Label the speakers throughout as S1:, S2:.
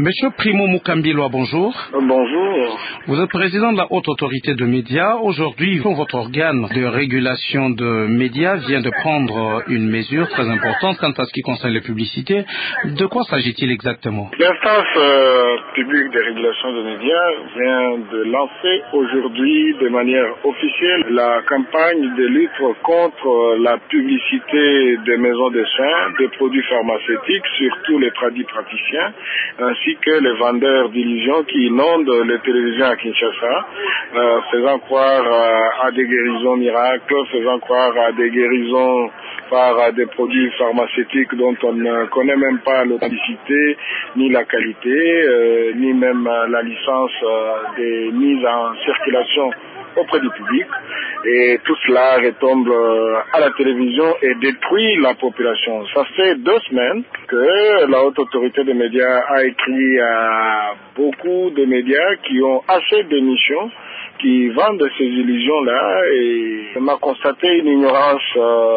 S1: Monsieur Primo Mukambilwa, bonjour.
S2: Bonjour.
S1: Vous êtes président de la Haute Autorité de Médias. Aujourd'hui, votre organe de régulation de médias vient de prendre une mesure très importante quant à ce qui concerne les publicités. De quoi s'agit-il exactement?
S2: L'instance publique de régulation de médias vient de lancer aujourd'hui de manière officielle la campagne de lutte contre la publicité des maisons de soins, des produits pharmaceutiques, surtout les praticiens, ainsi que les vendeurs d'illusions qui inondent les télévisions à Kinshasa, faisant croire à des guérisons miracles, faisant croire à des guérisons par des produits pharmaceutiques dont on ne connaît même pas l'authenticité, ni la qualité, ni même la licence des mises en circulation auprès du public. Et tout cela retombe à la télévision et détruit la population. Ça fait 2 semaines que la Haute Autorité des médias a écrit à beaucoup de médias qui ont assez d'émissions, qui vendent ces illusions-là, et on a constaté une ignorance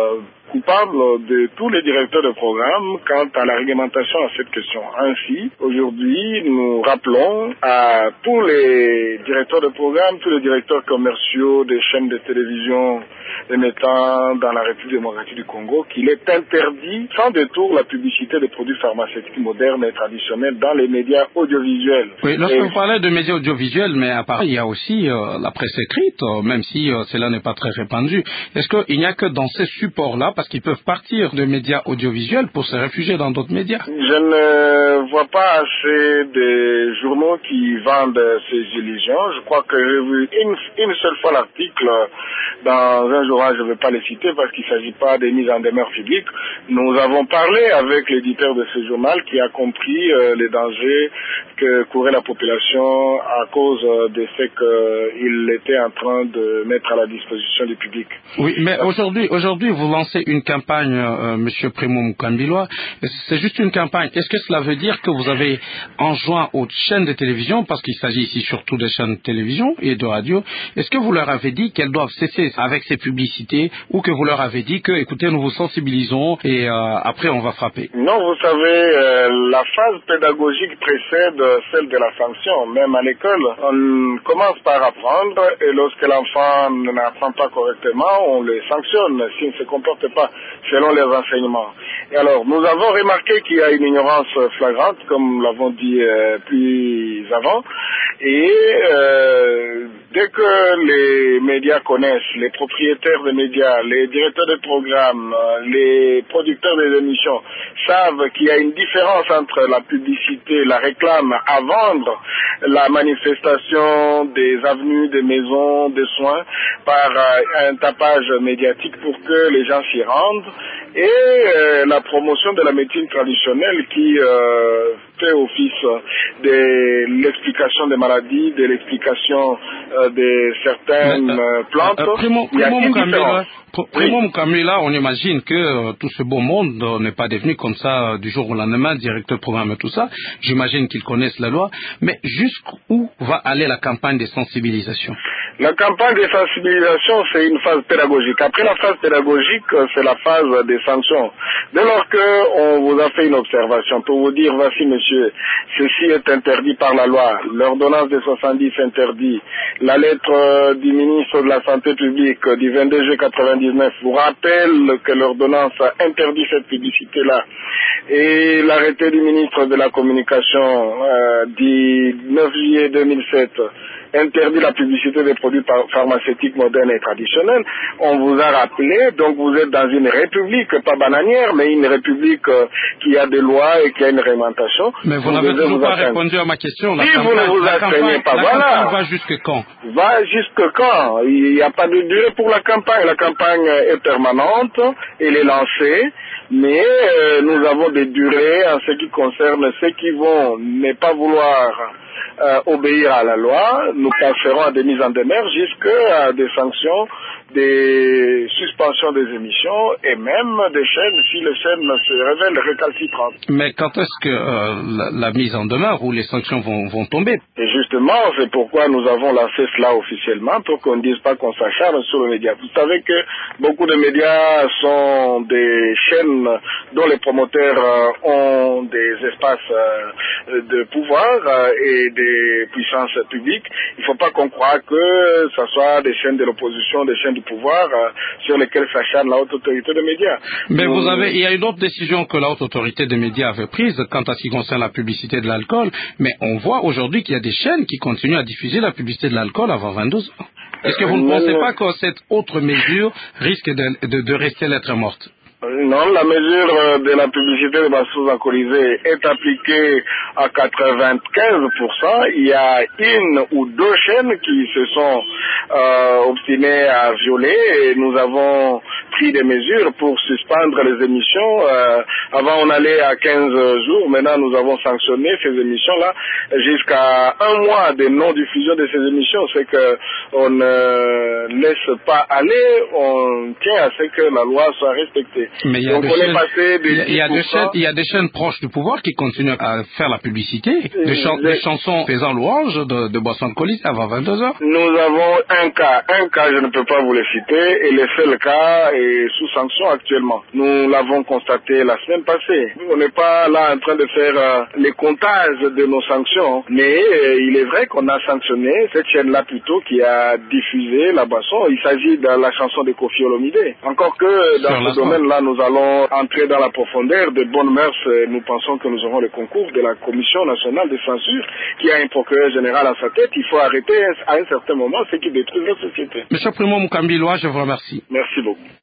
S2: coupable de tous les directeurs de programme quant à la réglementation à cette question. Ainsi, aujourd'hui, nous rappelons à tous les directeurs de programme, tous les directeurs commerciaux des chaînes de télévision émettant dans la République démocratique du Congo qu'il est interdit sans détour la publicité des produits pharmaceutiques modernes et traditionnels dans les médias audiovisuels.
S1: Oui, lorsque vous parlez de médias audiovisuels, mais à part, il y a aussi la presse écrite, même si cela n'est pas très répandu. Est-ce qu'il n'y a que dans ces supports-là, parce qu'ils peuvent partir de médias audiovisuels pour se réfugier dans d'autres médias?
S2: Je ne vois pas assez de journaux qui vendent ces illusions. Je crois que j'ai vu une seule fois l'article dans un journal, je ne vais pas les citer parce qu'il ne s'agit pas des mises en demeure publiques. Nous avons parlé avec l'éditeur de ce journal qui a compris les dangers que courait la population à cause des faits qu'il était en train de mettre à la disposition du public.
S1: Oui, mais aujourd'hui, vous lancez une campagne, Monsieur Primo Mukambilwa. C'est juste une campagne. Est-ce que cela veut dire que vous avez enjoint aux chaînes de télévision, parce qu'il s'agit ici surtout des chaînes de télévision et de radio, est-ce que vous leur avez dit qu'elles doivent cesser avec ces publicités, ou que vous leur avez dit que, écoutez, nous vous sensibilisons et après on va frapper?
S2: Non, vous savez, la phase pédagogique précède celle de la sanction. Même à l'école, on commence par apprendre et lorsque l'enfant n'apprend pas correctement, on le sanctionne s'il ne se comporte pas selon les enseignements. Et alors, nous avons remarqué qu'il y a une ignorance flagrante, comme l'avons dit plus avant, et dès que les médias connaissent, les propriétaires des médias, les directeurs de programmes, les producteurs des émissions savent qu'il y a une différence entre la publicité, la réclame à vendre, la manifestation des avenues, des maisons, des soins par un tapage médiatique pour que les gens s'y rendent, et la promotion de la médecine traditionnelle qui fait office de l'explication des maladies, de l'explication de certaines plantes. Il y a une différence.
S1: Primo Mukambilwa, on imagine que tout ce beau monde n'est pas devenu comme ça du jour au lendemain, directeur de programme et tout ça. J'imagine qu'ils connaissent la loi. Mais jusqu'où va aller la campagne de sensibilisation?
S2: La campagne de sensibilisation, c'est une phase pédagogique. Après la phase pédagogique, c'est la phase des sanctions. Dès lors qu'on vous a fait une observation pour vous dire, voici monsieur, ceci est interdit par la loi, l'ordonnance de 70 interdit, la lettre du ministre de la Santé publique du 22 juillet 99 vous rappelle que l'ordonnance interdit cette publicité-là, et l'arrêté du ministre de la Communication du 9 juillet 2007 interdit la publicité des produits pharmaceutiques modernes et traditionnels. On vous a rappelé, donc vous êtes dans une république, pas bananière, mais une république qui a des lois et qui a une réglementation.
S1: Mais vous n'avez toujours pas répondu à ma question.
S2: Si vous ne vous astreignez pas, voilà.
S1: La campagne va jusque quand?
S2: Va jusque quand? Il n'y a pas de durée pour la campagne. La campagne est permanente, elle est lancée, mais nous avons des durées en ce qui concerne ceux qui vont ne pas vouloir obéir à la loi, nous passerons à des mises en demeure jusqu'à des sanctions, des suspensions des émissions et même des chaînes si les chaînes se révèlent récalcitrantes.
S1: Mais quand est-ce que la mise en demeure ou les sanctions vont tomber?
S2: Et justement, c'est pourquoi nous avons lancé cela officiellement, pour qu'on ne dise pas qu'on s'acharne sur les médias. Vous savez que beaucoup de médias sont des chaînes dont les promoteurs ont des espaces de pouvoir et des puissances publiques. Il ne faut pas qu'on croie que ce soit des chaînes de l'opposition, des chaînes du pouvoir sur lesquelles s'acharne la haute autorité des médias.
S1: Mais il y a une autre décision que la haute autorité des médias avait prise quant à ce qui concerne la publicité de l'alcool, mais on voit aujourd'hui qu'il y a des chaînes qui continuent à diffuser la publicité de l'alcool avant 22 ans. Est-ce que vous ne pensez pas que cette autre mesure risque de rester lettre morte?
S2: Non, la mesure de la publicité de boissons alcoolisées est appliquée à 95%. Il y a une ou deux chaînes qui se sont obstinées à violer et nous avons pris des mesures pour suspendre les émissions. Avant on allait à 15 jours, maintenant nous avons sanctionné ces émissions-là jusqu'à un mois de non-diffusion de ces émissions. C'est qu'on ne laisse pas aller, on tient à ce que la loi soit respectée.
S1: Mais il y a des chaînes proches du pouvoir qui continuent à faire la publicité, des chansons faisant louange de boissons alcoolisées avant 22 heures.
S2: Nous avons un cas je ne peux pas vous le citer, et le seul cas est sous sanction actuellement. Nous l'avons constaté la semaine passée. On n'est pas là en train de faire les comptages de nos sanctions, mais il est vrai qu'on a sanctionné cette chaîne-là plutôt qui a diffusé la boisson. Il s'agit de la chanson de Koffi Olomidé. Encore que dans ce domaine-là, nous allons entrer dans la profondeur de bonnes mœurs. Nous pensons que nous aurons le concours de la Commission nationale de censure qui a un procureur général à sa tête. Il faut arrêter à un certain moment ce qui détruit notre société.
S1: Monsieur Primo Mukambilwa, je vous remercie.
S2: Merci beaucoup.